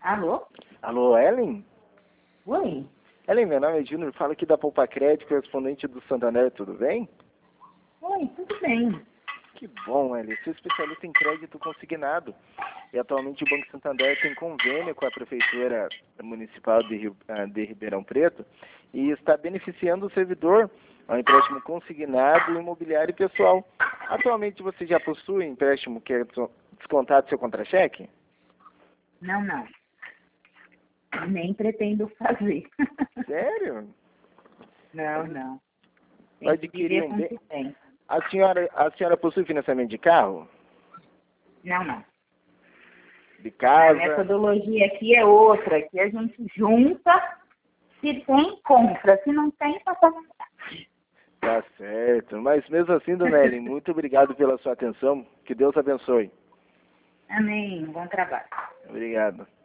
Alô? Alô, Ellen? Oi? Ellen, meu nome é Júnior, falo aqui da Poupa Crédito, correspondente do Santander, tudo bem? Oi, tudo bem. Que bom, Ellen. Sou especialista em crédito consignado. E atualmente o Banco Santander tem convênio com a Prefeitura Municipal de Ribeirão Preto e está beneficiando o servidor ao empréstimo consignado imobiliário e pessoal. Atualmente você já possui empréstimo que é descontado do seu contra-cheque? Não. Nem pretendo fazer. Sério? Não. Vai Tem que adquirir viver um com o bem? que tem. A senhora possui financiamento de carro? Não. De A casa? metodologia aqui é outra. Aqui a gente junta, se tem, compra. Se não tem, passa. Tá certo. Mas mesmo assim, dona Ellen, muito obrigado pela sua atenção. Que Deus abençoe. Amém. Bom trabalho. Obrigado.